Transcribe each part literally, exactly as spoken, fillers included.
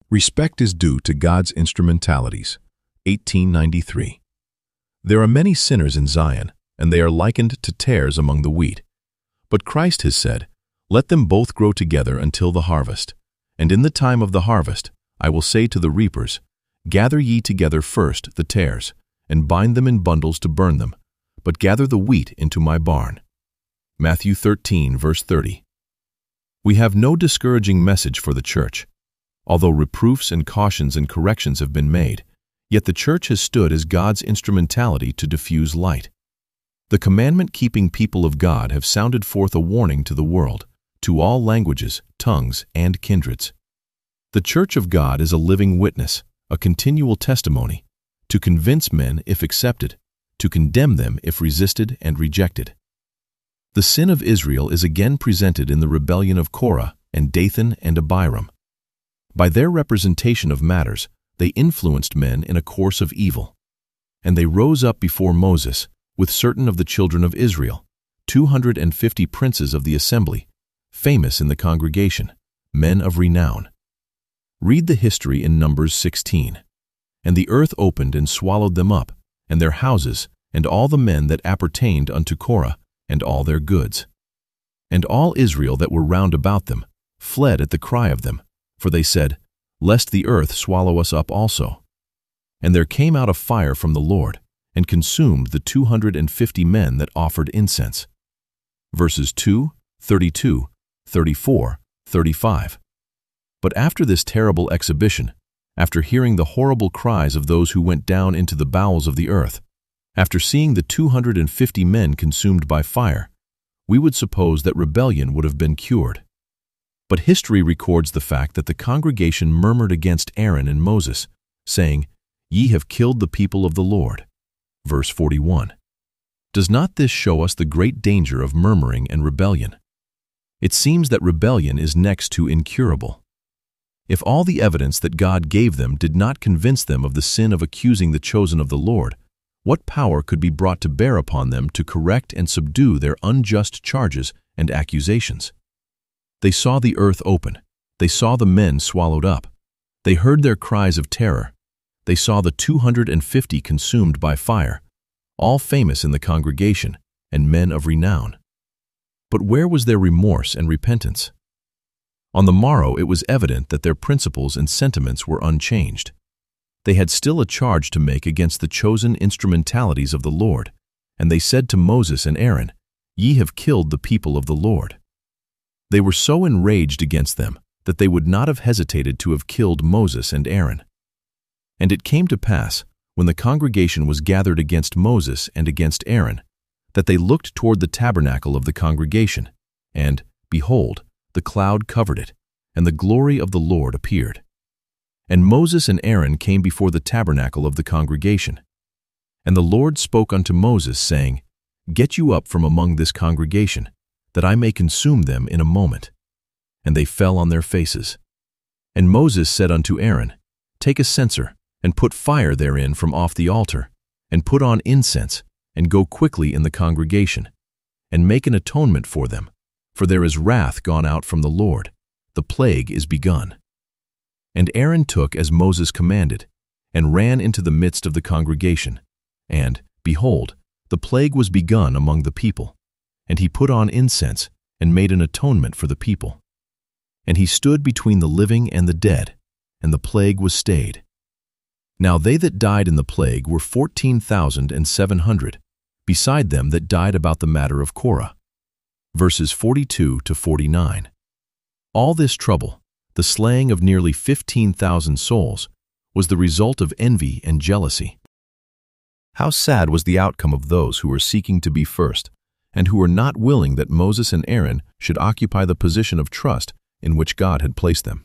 Respect is due to God's instrumentalities. eighteen ninety-three. There are many sinners in Zion, and they are likened to tares among the wheat. But Christ has said, "Let them both grow together until the harvest. And in the time of the harvest, I will say to the reapers, Gather ye together first the tares, and bind them in bundles to burn them, but gather the wheat into my barn." Matthew thirteen, verse thirty. We have no discouraging message for the church. Although reproofs and cautions and corrections have been made, yet the church has stood as God's instrumentality to diffuse light. The commandment-keeping people of God have sounded forth a warning to the world, to all languages, tongues, and kindreds. The church of God is a living witness, a continual testimony, to convince men if accepted, to condemn them if resisted and rejected. The sin of Israel is again presented in the rebellion of Korah and Dathan and Abiram. By their representation of matters, they influenced men in a course of evil. And they rose up before Moses, with certain of the children of Israel, two hundred and fifty princes of the assembly, famous in the congregation, men of renown. Read the history in Numbers sixteen. And the earth opened and swallowed them up, and their houses, and all the men that appertained unto Korah, and all their goods. And all Israel that were round about them fled at the cry of them, for they said, Lest the earth swallow us up also. And there came out a fire from the Lord, and consumed the two hundred and fifty men that offered incense. Verses two, thirty-two, thirty-four, thirty-five. But after this terrible exhibition, after hearing the horrible cries of those who went down into the bowels of the earth, after seeing the two hundred and fifty men consumed by fire, we would suppose that rebellion would have been cured. But history records the fact that the congregation murmured against Aaron and Moses, saying, Ye have killed the people of the Lord. Verse forty-one. Does not this show us the great danger of murmuring and rebellion? It seems that rebellion is next to incurable. If all the evidence that God gave them did not convince them of the sin of accusing the chosen of the Lord, what power could be brought to bear upon them to correct and subdue their unjust charges and accusations? They saw the earth open. They saw the men swallowed up. They heard their cries of terror. They saw the two hundred and fifty consumed by fire, all famous in the congregation and men of renown. But where was their remorse and repentance? On the morrow it was evident that their principles and sentiments were unchanged. They had still a charge to make against the chosen instrumentalities of the Lord, and they said to Moses and Aaron, Ye have killed the people of the Lord. They were so enraged against them that they would not have hesitated to have killed Moses and Aaron. And it came to pass, when the congregation was gathered against Moses and against Aaron, that they looked toward the tabernacle of the congregation, and, behold, the cloud covered it, and the glory of the Lord appeared. And Moses and Aaron came before the tabernacle of the congregation. And the Lord spoke unto Moses, saying, Get you up from among this congregation, that I may consume them in a moment. And they fell on their faces. And Moses said unto Aaron, Take a censer, and put fire therein from off the altar, and put on incense, and go quickly in the congregation, and make an atonement for them, for there is wrath gone out from the Lord, the plague is begun. And Aaron took as Moses commanded, and ran into the midst of the congregation, and, behold, the plague was begun among the people. And he put on incense, and made an atonement for the people. And he stood between the living and the dead, and the plague was stayed. Now they that died in the plague were fourteen thousand and seven hundred, beside them that died about the matter of Korah. Verses forty-two to forty-nine. All this trouble, the slaying of nearly fifteen thousand souls, was the result of envy and jealousy. How sad was the outcome of those who were seeking to be first, and who were not willing that Moses and Aaron should occupy the position of trust in which God had placed them.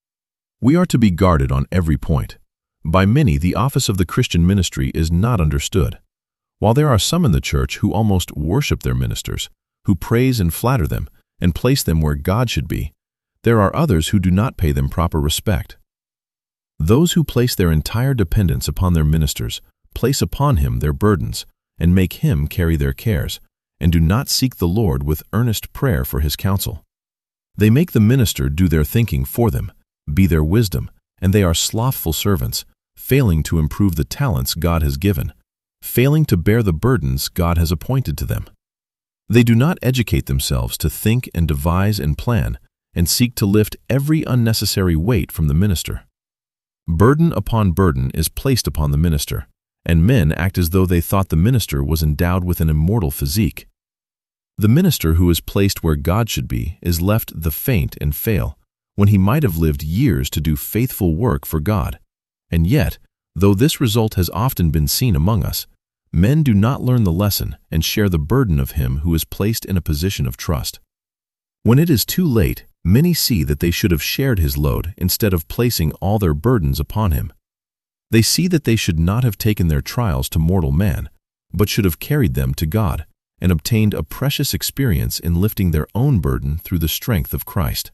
We are to be guarded on every point. By many, the office of the Christian ministry is not understood. While there are some in the church who almost worship their ministers, who praise and flatter them, and place them where God should be, there are others who do not pay them proper respect. Those who place their entire dependence upon their ministers place upon him their burdens, and make him carry their cares, and do not seek the Lord with earnest prayer for his counsel. They make the minister do their thinking for them, be their wisdom, and they are slothful servants, failing to improve the talents God has given, failing to bear the burdens God has appointed to them. They do not educate themselves to think and devise and plan, and seek to lift every unnecessary weight from the minister. Burden upon burden is placed upon the minister, and men act as though they thought the minister was endowed with an immortal physique. The minister who is placed where God should be is left the faint and fail, when he might have lived years to do faithful work for God. And yet, though this result has often been seen among us, men do not learn the lesson and share the burden of him who is placed in a position of trust. When it is too late, many see that they should have shared his load instead of placing all their burdens upon him. They see that they should not have taken their trials to mortal man, but should have carried them to God and obtained a precious experience in lifting their own burden through the strength of Christ.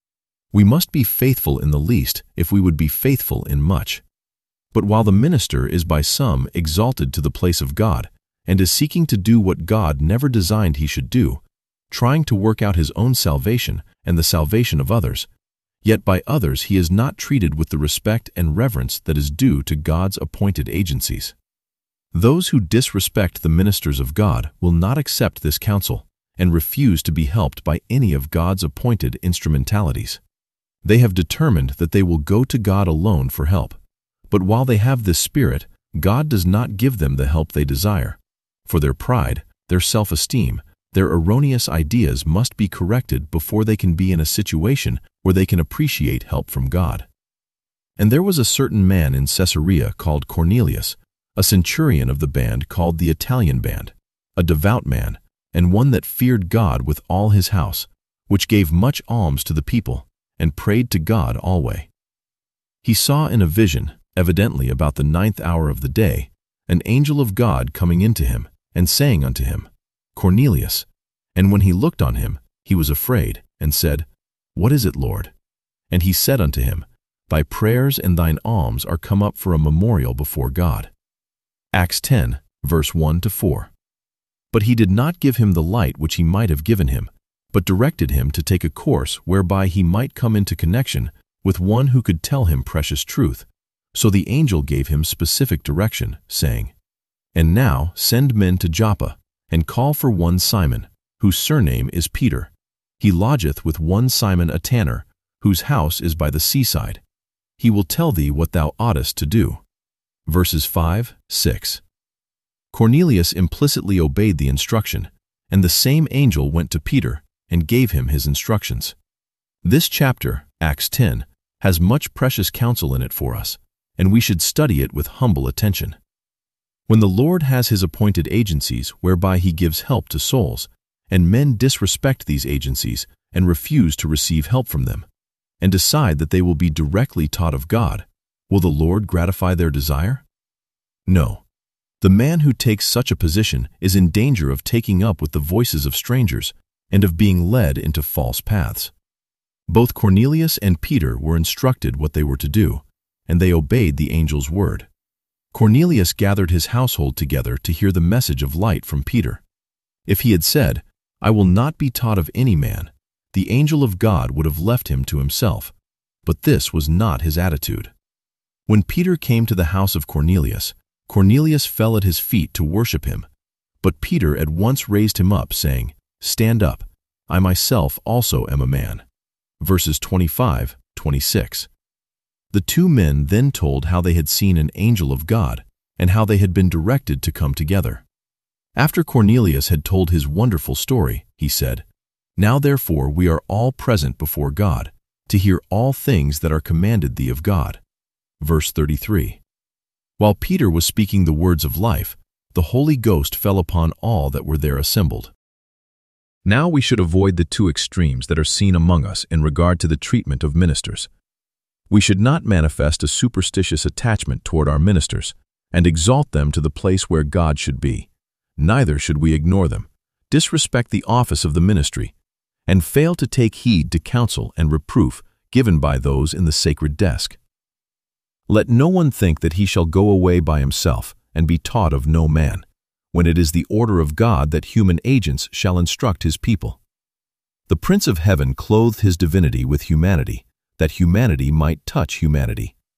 We must be faithful in the least if we would be faithful in much. But while the minister is by some exalted to the place of God and is seeking to do what God never designed he should do, trying to work out his own salvation and the salvation of others, yet by others he is not treated with the respect and reverence that is due to God's appointed agencies. Those who disrespect the ministers of God will not accept this counsel and refuse to be helped by any of God's appointed instrumentalities. They have determined that they will go to God alone for help. But while they have this spirit, God does not give them the help they desire. For their pride, their self-esteem, their erroneous ideas must be corrected before they can be in a situation where they can appreciate help from God. And there was a certain man in Caesarea called Cornelius, a centurion of the band called the Italian band, a devout man, and one that feared God with all his house, which gave much alms to the people, and prayed to God alway. He saw in a vision, evidently about the ninth hour of the day, an angel of God coming into him, and saying unto him, Cornelius. And when he looked on him, he was afraid, and said, What is it, Lord? And he said unto him, Thy prayers and thine alms are come up for a memorial before God. Acts ten, verse one to four. But he did not give him the light which he might have given him, but directed him to take a course whereby he might come into connection with one who could tell him precious truth. So the angel gave him specific direction, saying, And now send men to Joppa, and call for one Simon, whose surname is Peter. He lodgeth with one Simon a tanner, whose house is by the seaside. He will tell thee what thou oughtest to do. Verses five, six. Cornelius implicitly obeyed the instruction, and the same angel went to Peter and gave him his instructions. This chapter, Acts ten, has much precious counsel in it for us, and we should study it with humble attention. When the Lord has his appointed agencies whereby he gives help to souls, and men disrespect these agencies and refuse to receive help from them, and decide that they will be directly taught of God, will the Lord gratify their desire? No. The man who takes such a position is in danger of taking up with the voices of strangers and of being led into false paths. Both Cornelius and Peter were instructed what they were to do, and they obeyed the angel's word. Cornelius gathered his household together to hear the message of light from Peter. If he had said, I will not be taught of any man, the angel of God would have left him to himself, but this was not his attitude. When Peter came to the house of Cornelius, Cornelius fell at his feet to worship him, but Peter at once raised him up, saying, Stand up, I myself also am a man. Verses twenty-five, twenty-six. The two men then told how they had seen an angel of God and how they had been directed to come together. After Cornelius had told his wonderful story, he said, Now therefore we are all present before God, to hear all things that are commanded thee of God. Verse thirty-three. While Peter was speaking the words of life, the Holy Ghost fell upon all that were there assembled. Now we should avoid the two extremes that are seen among us in regard to the treatment of ministers. We should not manifest a superstitious attachment toward our ministers and exalt them to the place where God should be. Neither should we ignore them, disrespect the office of the ministry, and fail to take heed to counsel and reproof given by those in the sacred desk. Let no one think that he shall go away by himself and be taught of no man, when it is the order of God that human agents shall instruct his people. The Prince of Heaven clothed his divinity with humanity, that humanity might touch humanity.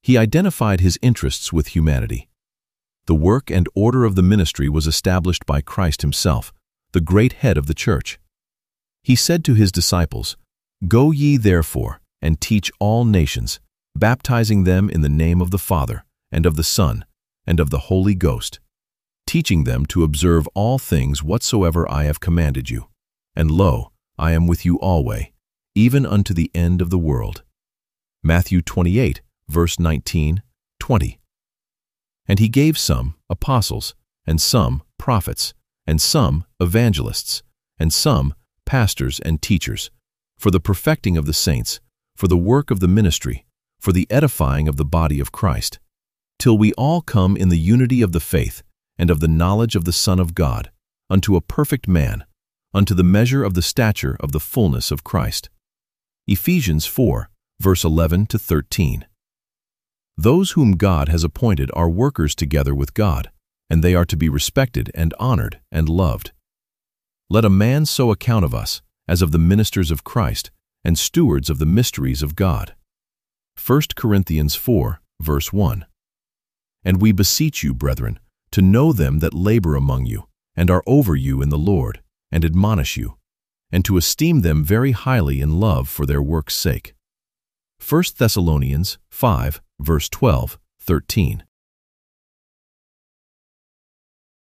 He identified his interests with humanity. The work and order of the ministry was established by Christ himself, the great head of the church. He said to his disciples, "Go ye therefore, and teach all nations, baptizing them in the name of the Father, and of the Son, and of the Holy Ghost, teaching them to observe all things whatsoever I have commanded you. And lo, I am with you alway, even unto the end of the world." Matthew twenty-eight, verse nineteen, twenty. And he gave some apostles, and some prophets, and some evangelists, and some pastors and teachers, for the perfecting of the saints, for the work of the ministry, for the edifying of the body of Christ, till we all come in the unity of the faith and of the knowledge of the Son of God, unto a perfect man, unto the measure of the stature of the fullness of Christ. Ephesians four, verse eleven to thirteen. Those whom God has appointed are workers together with God, and they are to be respected and honored and loved. Let a man so account of us, as of the ministers of Christ, and stewards of the mysteries of God. First Corinthians four, verse one. And we beseech you, brethren, to know them that labor among you, and are over you in the Lord, and admonish you, and to esteem them very highly in love for their work's sake. First Thessalonians five, verse twelve, thirteen.